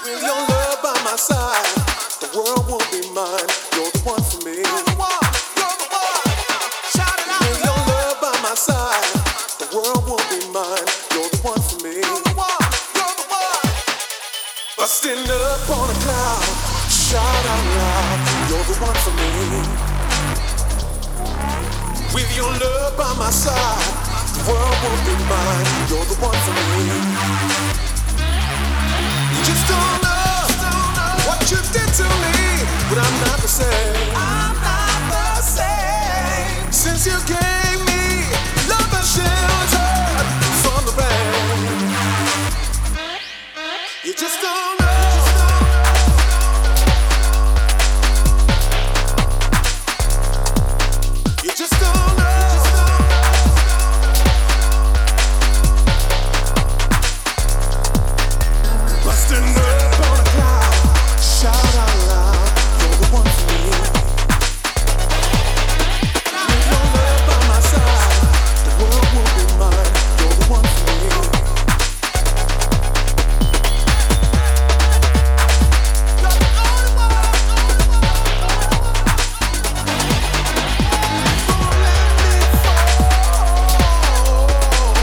With your love by my side, the world will be mine. You're the one for me. You're the one. You're the one. Shout it out. With your love by my side, the world will be mine. You're the one for me. You're the one. You're the one. Busting up on a cloud, shout out loud. You're the one for me. With your love by my side, the world will be mine. You're the one for me. You just don't know what you did to me, but I'm not the same. I'm not the same. Since you gave me love and shelter from the rain. You just don't know. You just don't know. Busting up on a cloud, shout out loud, you're the one for me. With your love by my side, the world will be mine. You're the one for me. You're the only one. Don't let me fall.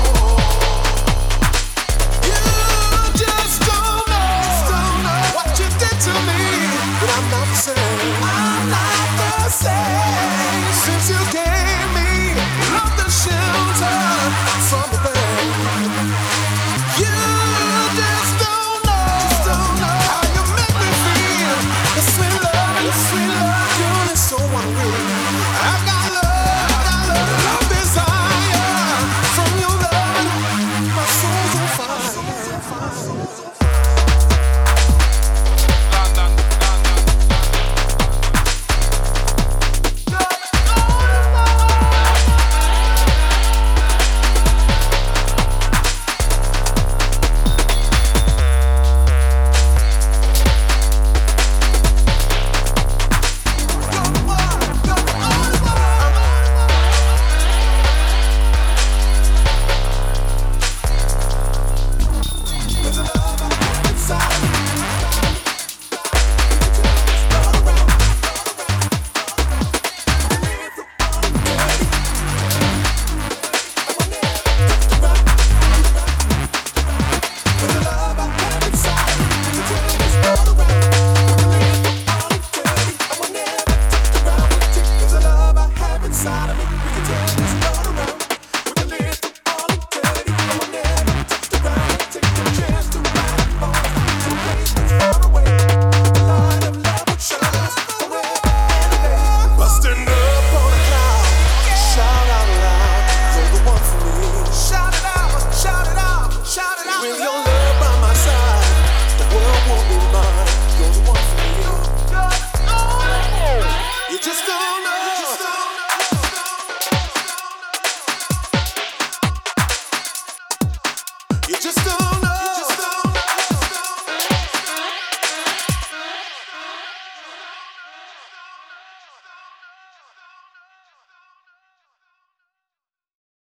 You just don't know what you did to me, but I'm not the same. I'm not the same. Since you gave me love and shelter from the rain. You just don't know how you make me feel. The sweet love, you're so unreal. I got love, desire from your love. My soul's on fire.